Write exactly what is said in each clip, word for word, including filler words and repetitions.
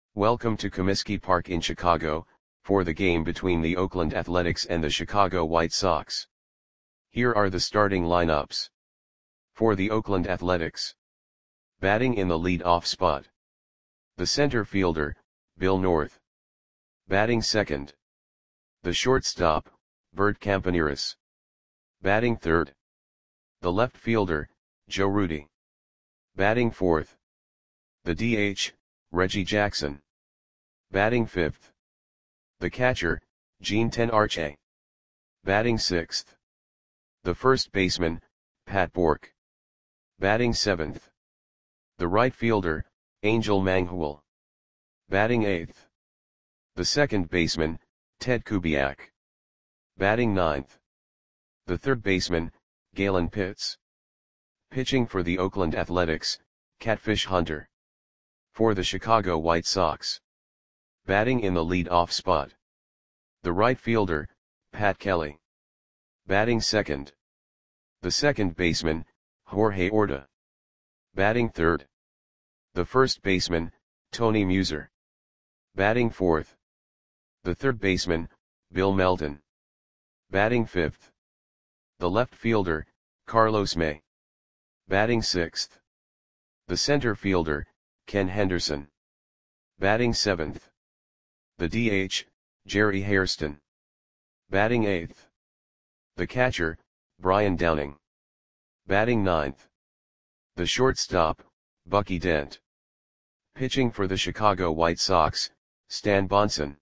Welcome to Comiskey Park in Chicago, for the game between the Oakland Athletics and the Chicago White Sox. Here are the starting lineups. For the Oakland Athletics. Batting in the lead-off spot. The center fielder, Bill North. Batting second. The shortstop, Bert Campaneris. Batting third. The left fielder, Joe Rudi. Batting fourth. The D H, Reggie Jackson. Batting fifth. The catcher, Gene Tenarche. Batting sixth. The first baseman, Pat Bourque. Batting seventh. The right fielder, Angel Manghul. Batting eighth. The second baseman, Ted Kubiak. Batting ninth. The third baseman, Galen Pitts. Pitching for the Oakland Athletics, Catfish Hunter. For the Chicago White Sox. Batting in the lead-off spot. The right fielder, Pat Kelly. Batting second. The second baseman, Jorge Orta. Batting third. The first baseman, Tony Muser. Batting fourth. The third baseman, Bill Melton. Batting fifth. The left fielder, Carlos May. Batting sixth. The center fielder, Ken Henderson. Batting seventh. The D H, Jerry Hairston. Batting eighth. The catcher, Brian Downing. Batting ninth. The shortstop, Bucky Dent. Pitching for the Chicago White Sox, Stan Bonson.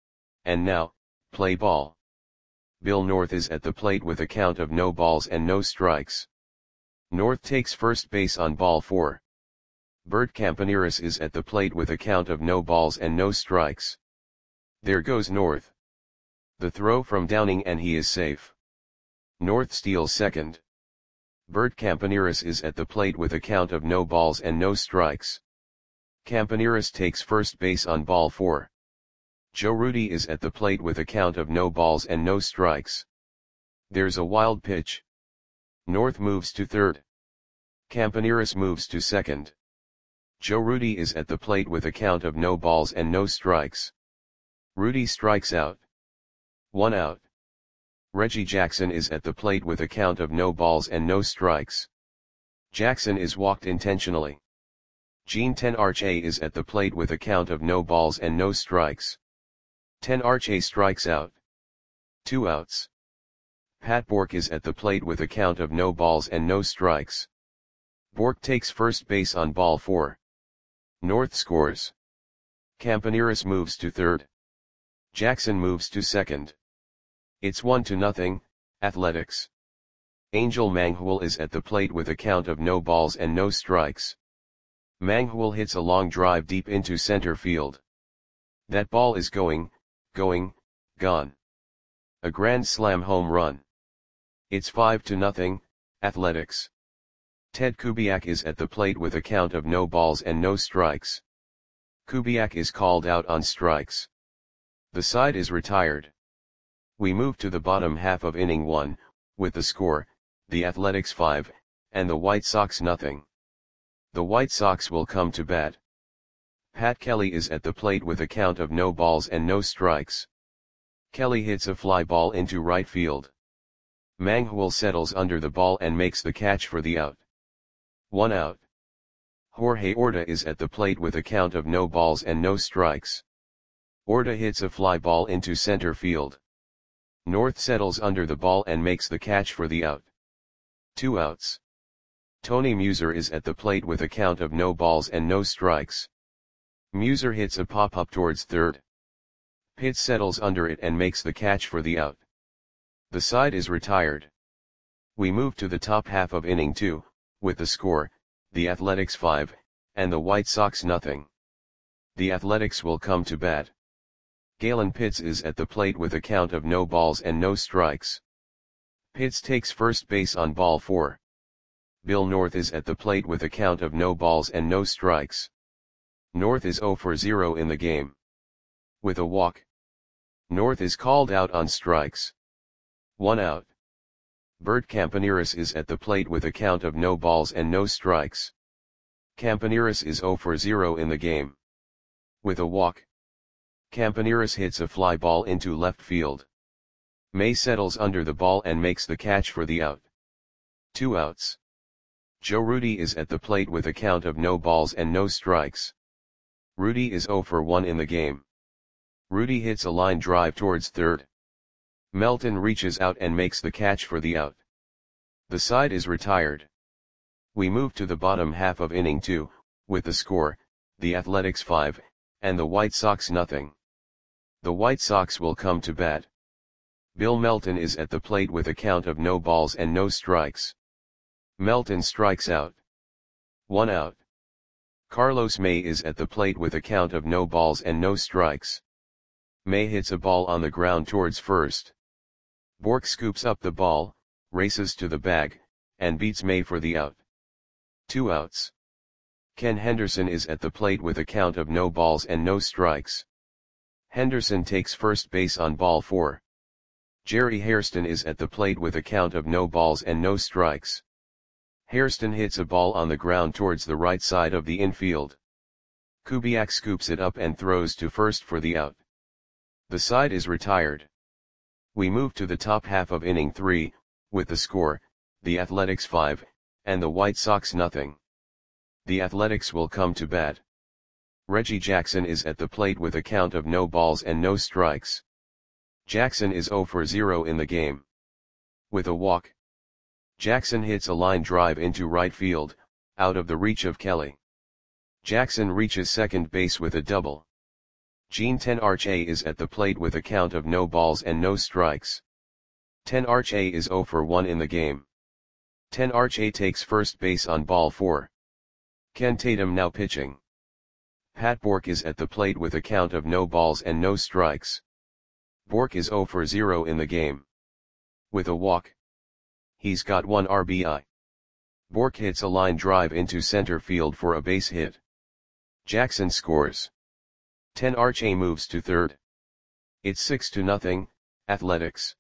And now, play ball. Bill North is at the plate with a count of no balls and no strikes. North takes first base on ball four. Bert Campaneris is at the plate with a count of no balls and no strikes. There goes North. The throw from Downing and he is safe. North steals second. Bert Campaneris is at the plate with a count of no balls and no strikes. Campaneris takes first base on ball four. Joe Rudi is at the plate with a count of no balls and no strikes. There's a wild pitch. North moves to third. Campaneris moves to second. Joe Rudi is at the plate with a count of no balls and no strikes. Rudi strikes out. One out. Reggie Jackson is at the plate with a count of no balls and no strikes. Jackson is walked intentionally. Gene Tenarche is at the plate with a count of no balls and no strikes. Tenarche strikes out. Two outs. Pat Bourque is at the plate with a count of no balls and no strikes. Bourque takes first base on ball four. North scores. Campaneris moves to third. Jackson moves to second. It's one to nothing, Athletics. Angel Manghul is at the plate with a count of no balls and no strikes. Manghul hits a long drive deep into center field. That ball is going, going, gone. A grand slam home run. It's five to nothing, Athletics. Ted Kubiak is at the plate with a count of no balls and no strikes. Kubiak is called out on strikes. The side is retired. We move to the bottom half of inning one, with the score, the Athletics five, and the White Sox nothing. The White Sox will come to bat. Pat Kelly is at the plate with a count of no balls and no strikes. Kelly hits a fly ball into right field. Manghul settles under the ball and makes the catch for the out. One out. Jorge Orta is at the plate with a count of no balls and no strikes. Orta hits a fly ball into center field. North settles under the ball and makes the catch for the out. Two outs. Tony Muser is at the plate with a count of no balls and no strikes. Muser hits a pop-up towards third. Pitts settles under it and makes the catch for the out. The side is retired. We move to the top half of inning two, with the score, the Athletics five, and the White Sox nothing. The Athletics will come to bat. Galen Pitts is at the plate with a count of no balls and no strikes. Pitts takes first base on ball four. Bill North is at the plate with a count of no balls and no strikes. North is zero for zero in the game. With a walk. North is called out on strikes. One out. Bert Campaneris is at the plate with a count of no balls and no strikes. Campaneris is zero for zero in the game. With a walk, Campaneris hits a fly ball into left field. May settles under the ball and makes the catch for the out. Two outs. Joe Rudi is at the plate with a count of no balls and no strikes. Rudi is zero for one in the game. Rudi hits a line drive towards third. Melton reaches out and makes the catch for the out. The side is retired. We move to the bottom half of inning two, with the score, the Athletics five, and the White Sox nothing. The White Sox will come to bat. Bill Melton is at the plate with a count of no balls and no strikes. Melton strikes out. One out. Carlos May is at the plate with a count of no balls and no strikes. May hits a ball on the ground towards first. Bork scoops up the ball, races to the bag, and beats May for the out. Two outs. Ken Henderson is at the plate with a count of no balls and no strikes. Henderson takes first base on ball four. Jerry Hairston is at the plate with a count of no balls and no strikes. Hairston hits a ball on the ground towards the right side of the infield. Kubiak scoops it up and throws to first for the out. The side is retired. We move to the top half of inning three, with the score, the Athletics five, and the White Sox nothing. The Athletics will come to bat. Reggie Jackson is at the plate with a count of no balls and no strikes. Jackson is zero for zero in the game. With a walk, Jackson hits a line drive into right field, out of the reach of Kelly. Jackson reaches second base with a double. Gene Tenarche is at the plate with a count of no balls and no strikes. Tenarche is zero for one in the game. Tenarche takes first base on ball four. Ken Tatum now pitching. Pat Bork is at the plate with a count of no balls and no strikes. Bork is zero for zero in the game. With a walk, he's got one R B I. Bork hits a line drive into center field for a base hit. Jackson scores. Tenarche moves to third. It's six to nothing, Athletics.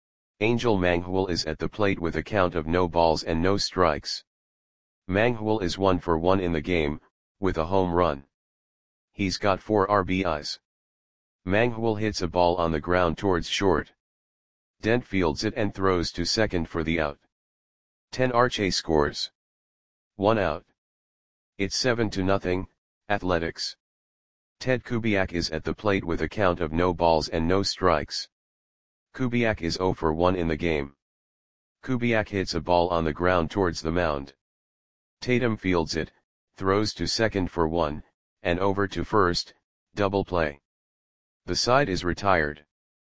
Angel Manghwal is at the plate with a count of no balls and no strikes. Manghwal is one for one in the game, with a home run. He's got four R B Is. Manghwal hits a ball on the ground towards short. Dent fields it and throws to second for the out. Tenarche scores. One out. It's seven to nothing, Athletics. Ted Kubiak is at the plate with a count of no balls and no strikes. Kubiak is zero for one in the game. Kubiak hits a ball on the ground towards the mound. Tatum fields it, throws to second for one, and over to first, double play. The side is retired.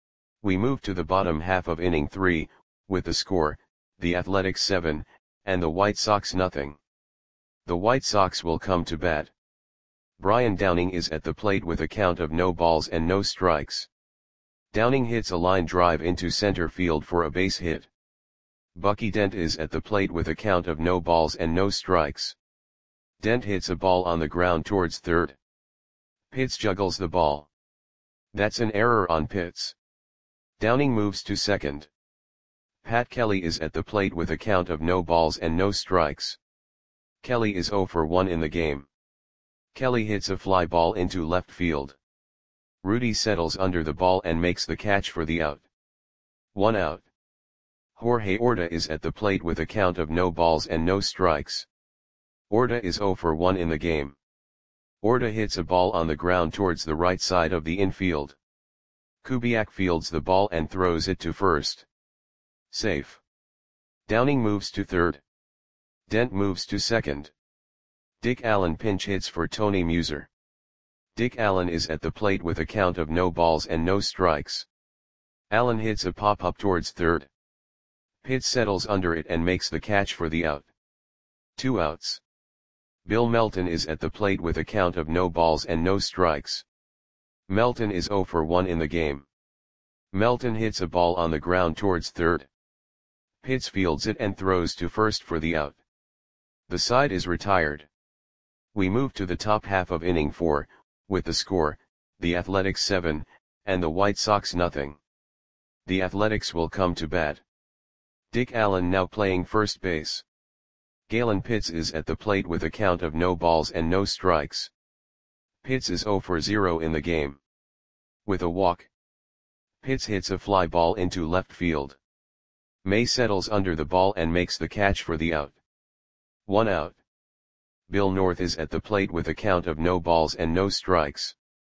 We move to the bottom half of inning three, with the score, the Athletics seven, and the White Sox nothing. The White Sox will come to bat. Brian Downing is at the plate with a count of no balls and no strikes. Downing hits a line drive into center field for a base hit. Bucky Dent is at the plate with a count of no balls and no strikes. Dent hits a ball on the ground towards third. Pitts juggles the ball. That's an error on Pitts. Downing moves to second. Pat Kelly is at the plate with a count of no balls and no strikes. Kelly is zero for one in the game. Kelly hits a fly ball into left field. Rudi settles under the ball and makes the catch for the out. One out. Jorge Orta is at the plate with a count of no balls and no strikes. Orta is zero for one in the game. Orta hits a ball on the ground towards the right side of the infield. Kubiak fields the ball and throws it to first. Safe. Downing moves to third. Dent moves to second. Dick Allen pinch hits for Tony Muser. Dick Allen is at the plate with a count of no balls and no strikes. Allen hits a pop-up towards third. Pitts settles under it and makes the catch for the out. Two outs. Bill Melton is at the plate with a count of no balls and no strikes. Melton is zero for one in the game. Melton hits a ball on the ground towards third. Pitts fields it and throws to first for the out. The side is retired. We move to the top half of inning four, with the score, the Athletics seven, and the White Sox nothing. The Athletics will come to bat. Dick Allen now playing first base. Galen Pitts is at the plate with a count of no balls and no strikes. Pitts is zero for zero in the game. With a walk, Pitts hits a fly ball into left field. May settles under the ball and makes the catch for the out. One out. Bill North is at the plate with a count of no balls and no strikes.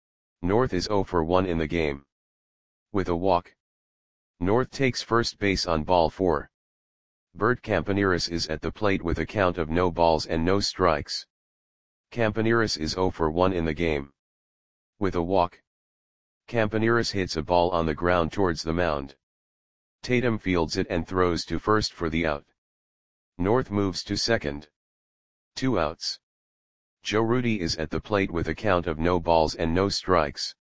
North is zero for one in the game. With a walk, North takes first base on ball four. Bert Campaneris is at the plate with a count of no balls and no strikes. Campaneris is zero for one in the game. With a walk, Campaneris hits a ball on the ground towards the mound. Tatum fields it and throws to first for the out. North moves to second. Two outs. Joe Rudi is at the plate with a count of no balls and no strikes.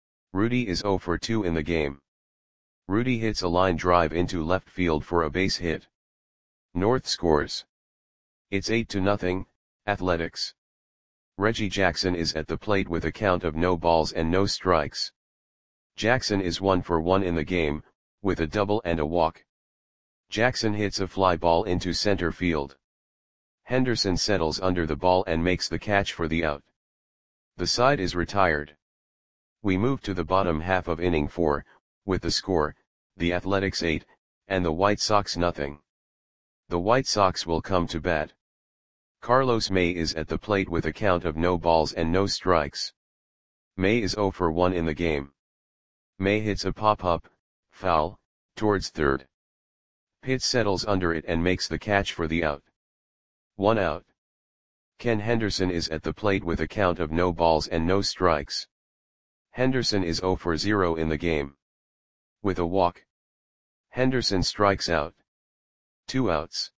Rudi is zero for two in the game. Rudi hits a line drive into left field for a base hit. North scores. It's eight to nothing, Athletics. Reggie Jackson is at the plate with a count of no balls and no strikes. Jackson is one for one in the game, with a double and a walk. Jackson hits a fly ball into center field. Henderson settles under the ball and makes the catch for the out. The side is retired. We move to the bottom half of inning four, with the score, the Athletics eight, and the White Sox nothing. The White Sox will come to bat. Carlos May is at the plate with a count of no balls and no strikes. May is zero for one in the game. May hits a pop-up, foul, towards third. Pitts settles under it and makes the catch for the out. One out. Ken Henderson is at the plate with a count of no balls and no strikes. Henderson is zero for zero in the game. With a walk, Henderson strikes out. Two outs.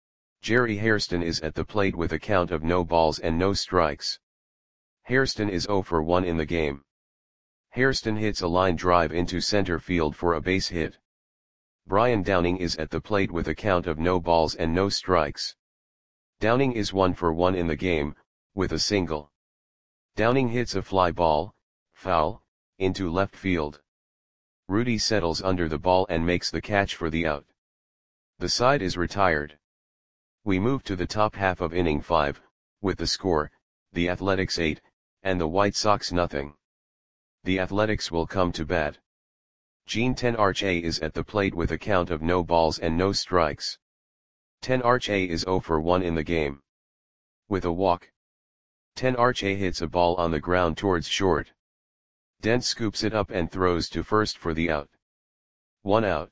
Jerry Hairston is at the plate with a count of no balls and no strikes. Hairston is zero for one in the game. Hairston hits a line drive into center field for a base hit. Brian Downing is at the plate with a count of no balls and no strikes. Downing is one for one in the game, with a single. Downing hits a fly ball, foul, into left field. Rudi settles under the ball and makes the catch for the out. The side is retired. We move to the top half of inning five, with the score, the Athletics eight, and the White Sox nothing. The Athletics will come to bat. Gene Tenarche is at the plate with a count of no balls and no strikes. Tenarche is zero for one in the game. With a walk, Tenarche hits a ball on the ground towards short. Dent scoops it up and throws to first for the out. One out.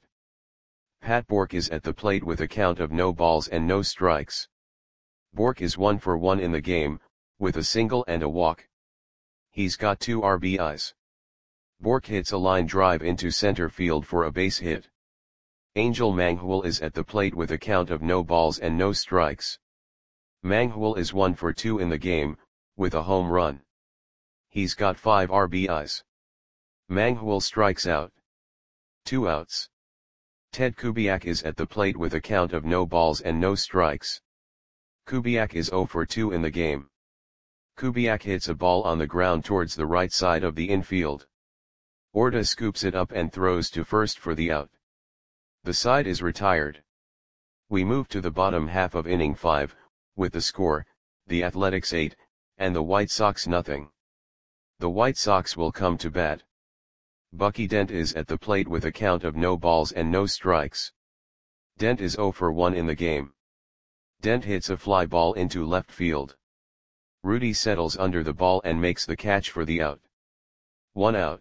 Pat Bork is at the plate with a count of no balls and no strikes. Bork is one for one in the game, with a single and a walk. He's got two R B Is. Bork hits a line drive into center field for a base hit. Angel Manghul is at the plate with a count of no balls and no strikes. Manghul is one for two in the game, with a home run. He's got five R B Is. Manghul strikes out. Two outs. Ted Kubiak is at the plate with a count of no balls and no strikes. Kubiak is zero for two in the game. Kubiak hits a ball on the ground towards the right side of the infield. Orta scoops it up and throws to first for the out. The side is retired. We move to the bottom half of inning five, with the score, the Athletics eight, and the White Sox nothing. The White Sox will come to bat. Bucky Dent is at the plate with a count of no balls and no strikes. Dent is zero for one in the game. Dent hits a fly ball into left field. Rudi settles under the ball and makes the catch for the out. One out.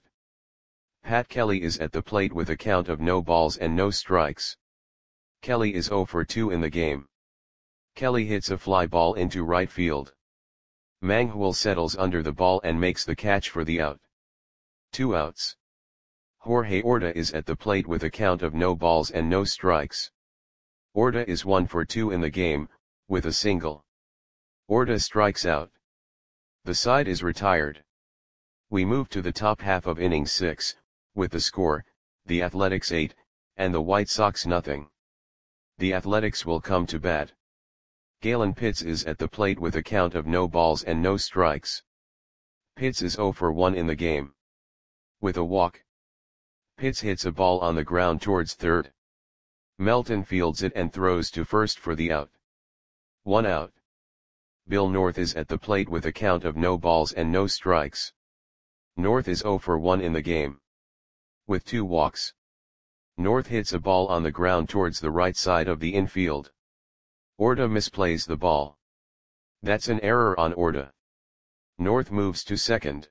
Pat Kelly is at the plate with a count of no balls and no strikes. Kelly is zero for two in the game. Kelly hits a fly ball into right field. Manghul settles under the ball and makes the catch for the out. Two outs. Jorge Orta is at the plate with a count of no balls and no strikes. Orta is one for two in the game, with a single. Orta strikes out. The side is retired. We move to the top half of inning six, with the score, the Athletics eight, and the White Sox nothing. The Athletics will come to bat. Galen Pitts is at the plate with a count of no balls and no strikes. Pitts is zero for one in the game. With a walk, Pitts hits a ball on the ground towards third. Melton fields it and throws to first for the out. One out. Bill North is at the plate with a count of no balls and no strikes. North is zero for one in the game. With two walks. North hits a ball on the ground towards the right side of the infield. Orta misplays the ball. That's an error on Orta. North moves to second.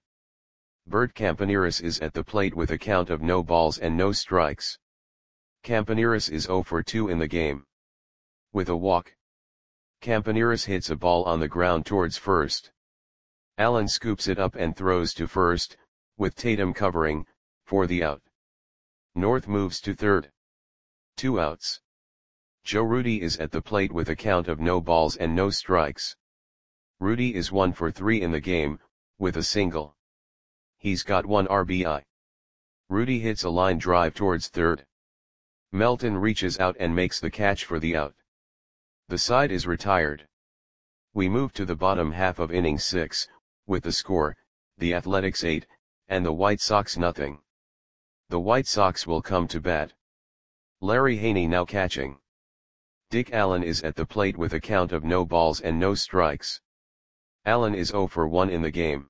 Bert Campaneris is at the plate with a count of no balls and no strikes. Campaneris is zero for two in the game. With a walk. Campaneris hits a ball on the ground towards first. Allen scoops it up and throws to first, with Tatum covering, for the out. North moves to third. Two outs. Joe Rudi is at the plate with a count of no balls and no strikes. Rudi is one for three in the game, with a single. He's got one R B I. Rudi hits a line drive towards third. Melton reaches out and makes the catch for the out. The side is retired. We move to the bottom half of inning six, with the score, the Athletics eight, and the White Sox nothing. The White Sox will come to bat. Larry Haney now catching. Dick Allen is at the plate with a count of no balls and no strikes. Allen is zero for one in the game.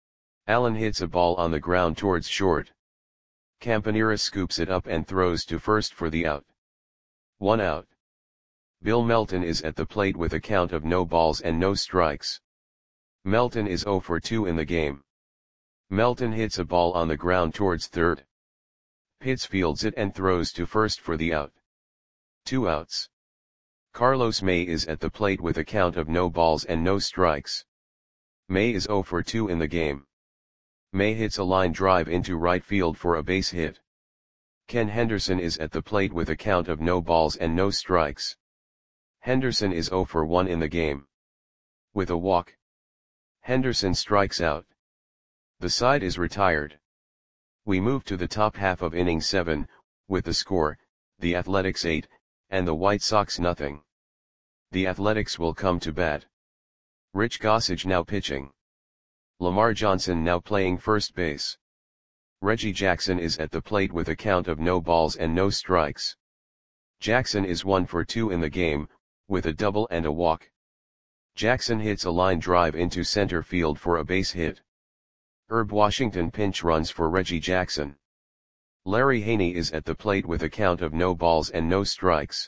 Allen hits a ball on the ground towards short. Campaneris scoops it up and throws to first for the out. One out. Bill Melton is at the plate with a count of no balls and no strikes. Melton is zero for two in the game. Melton hits a ball on the ground towards third. Pitts fields it and throws to first for the out. Two outs. Carlos May is at the plate with a count of no balls and no strikes. May is zero for two in the game. May hits a line drive into right field for a base hit. Ken Henderson is at the plate with a count of no balls and no strikes. Henderson is zero for one in the game. With a walk. Henderson strikes out. The side is retired. We move to the top half of inning seven, with the score, the Athletics eight, and the White Sox nothing. The Athletics will come to bat. Rich Gossage now pitching. Lamar Johnson now playing first base. Reggie Jackson is at the plate with a count of no balls and no strikes. Jackson is one for two in the game, with a double and a walk. Jackson hits a line drive into center field for a base hit. Herb Washington pinch runs for Reggie Jackson. Larry Haney is at the plate with a count of no balls and no strikes.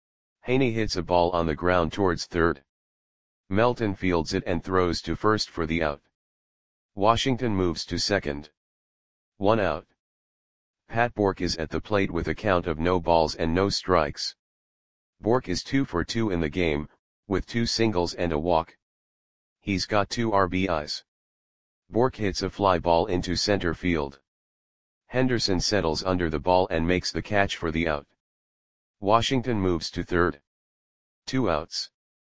Haney hits a ball on the ground towards third. Melton fields it and throws to first for the out. Washington moves to second. One out. Pat Bourque is at the plate with a count of no balls and no strikes. Bourque is two for two in the game, with two singles and a walk. He's got two R B Is. Bourque hits a fly ball into center field. Henderson settles under the ball and makes the catch for the out. Washington moves to third. Two outs.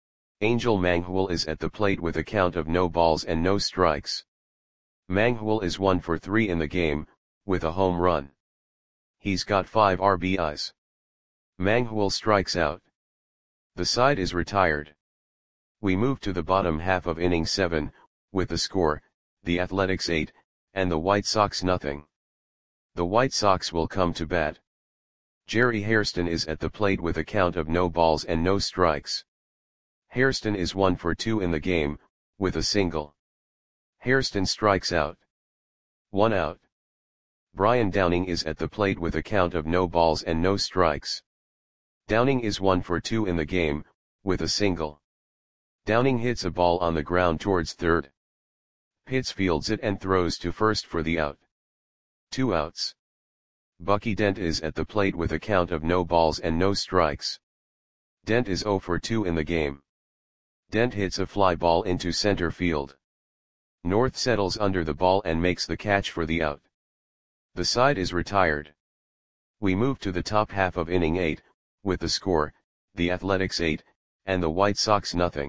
Angel Manghwal is at the plate with a count of no balls and no strikes. Manghwal is one for three in the game, with a home run. He's got five R B Is. Manghwal strikes out. The side is retired. We move to the bottom half of inning seven, with the score, the Athletics eight, and the White Sox nothing. The White Sox will come to bat. Jerry Hairston is at the plate with a count of no balls and no strikes. Hairston is one for two in the game, with a single. Hairston strikes out. One out. Brian Downing is at the plate with a count of no balls and no strikes. Downing is one for two in the game, with a single. Downing hits a ball on the ground towards third. Pitts fields it and throws to first for the out. Two outs. Bucky Dent is at the plate with a count of no balls and no strikes. Dent is zero for two in the game. Dent hits a fly ball into center field. North settles under the ball and makes the catch for the out. The side is retired. We move to the top half of inning eight, with the score, the Athletics eight, and the White Sox nothing.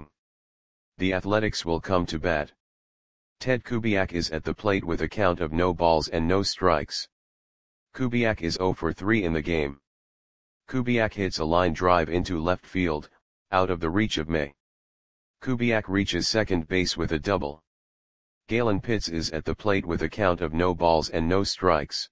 The Athletics will come to bat. Ted Kubiak is at the plate with a count of no balls and no strikes. Kubiak is zero for three in the game. Kubiak hits a line drive into left field, out of the reach of May. Kubiak reaches second base with a double. Galen Pitts is at the plate with a count of no balls and no strikes.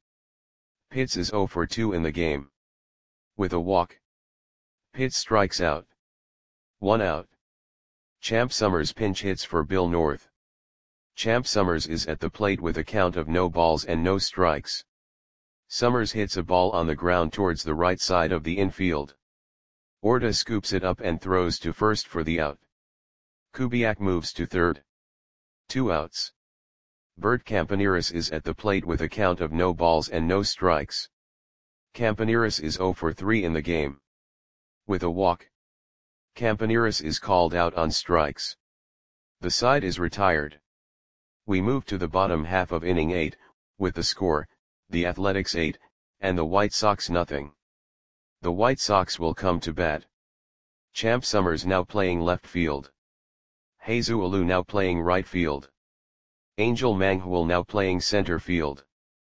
Pitts is zero for two in the game. With a walk. Pitts strikes out. One out. Champ Summers pinch hits for Bill North. Champ Summers is at the plate with a count of no balls and no strikes. Summers hits a ball on the ground towards the right side of the infield. Orta scoops it up and throws to first for the out. Kubiak moves to third. Two outs. Bert Campaneris is at the plate with a count of no balls and no strikes. Campaneris is zero for three in the game. With a walk, Campaneris is called out on strikes. The side is retired. We move to the bottom half of inning eight, with the score, the Athletics eight, and the White Sox nothing. The White Sox will come to bat. Champ Summers now playing left field. Jesus Alou now playing right field. Angel Manghul now playing center field.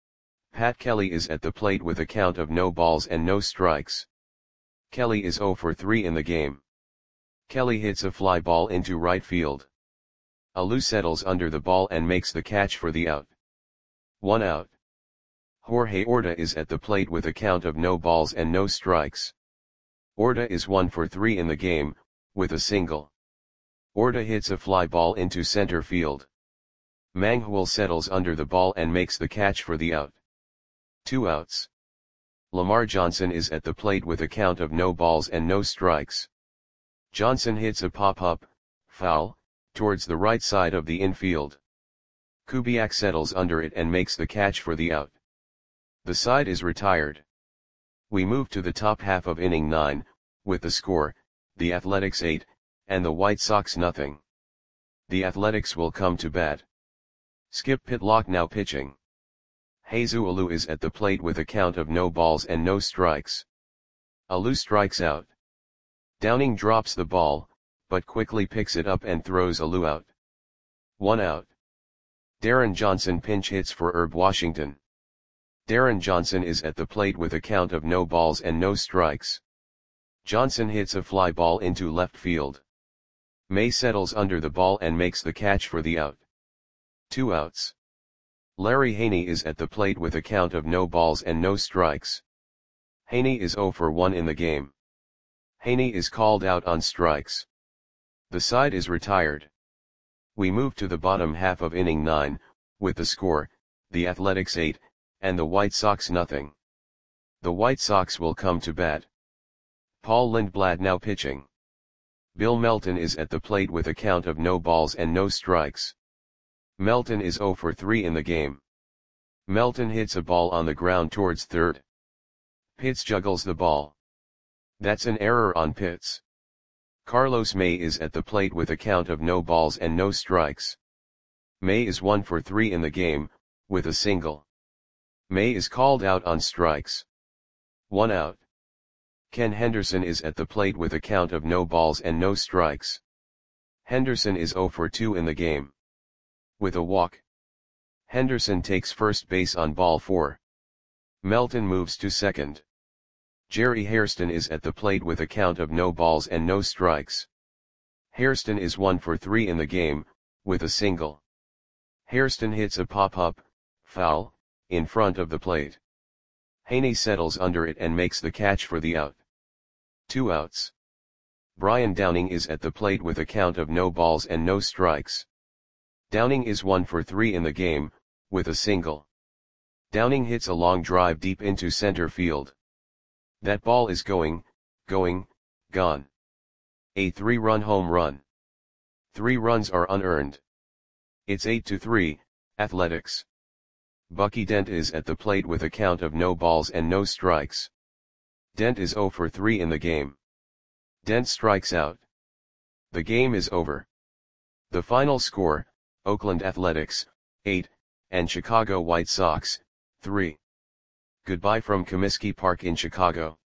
Pat Kelly is at the plate with a count of no balls and no strikes. Kelly is zero for three in the game. Kelly hits a fly ball into right field. Alou settles under the ball and makes the catch for the out. One out. Jorge Orta is at the plate with a count of no balls and no strikes. Orta is one for three in the game, with a single. Orta hits a fly ball into center field. Manghul settles under the ball and makes the catch for the out. Two outs. Lamar Johnson is at the plate with a count of no balls and no strikes. Johnson hits a pop-up, foul, towards the right side of the infield. Kubiak settles under it and makes the catch for the out. The side is retired. We move to the top half of inning nine, with the score, the Athletics eight, and the White Sox nothing. The Athletics will come to bat. Skip Pitlock now pitching. Jesus Alou is at the plate with a count of no balls and no strikes. Alou strikes out. Downing drops the ball, but quickly picks it up and throws Alou out. One out. Darren Johnson pinch hits for Herb Washington. Darren Johnson is at the plate with a count of no balls and no strikes. Johnson hits a fly ball into left field. May settles under the ball and makes the catch for the out. Two outs. Larry Haney is at the plate with a count of no balls and no strikes. Haney is zero for one in the game. Haney is called out on strikes. The side is retired. We move to the bottom half of inning nine, with the score, the Athletics eight, and the White Sox nothing. The White Sox will come to bat. Paul Lindblad now pitching. Bill Melton is at the plate with a count of no balls and no strikes. Melton is zero for three in the game. Melton hits a ball on the ground towards third. Pitts juggles the ball. That's an error on Pitts. Carlos May is at the plate with a count of no balls and no strikes. May is one for three in the game, with a single. May is called out on strikes. One out. Ken Henderson is at the plate with a count of no balls and no strikes. Henderson is zero for two in the game. With a walk, Henderson takes first base on ball four. Melton moves to second. Jerry Hairston is at the plate with a count of no balls and no strikes. Hairston is one for three in the game, with a single. Hairston hits a pop-up, foul, in front of the plate. Haney settles under it and makes the catch for the out. Two outs. Brian Downing is at the plate with a count of no balls and no strikes. Downing is one for three in the game, with a single. Downing hits a long drive deep into center field. That ball is going, going, gone. A three-run home run. Three runs are unearned. It's eight to three, Athletics. Bucky Dent is at the plate with a count of no balls and no strikes. Dent is zero for three in the game. Dent strikes out. The game is over. The final score, Oakland Athletics, eight, and Chicago White Sox, three. Goodbye from Comiskey Park in Chicago.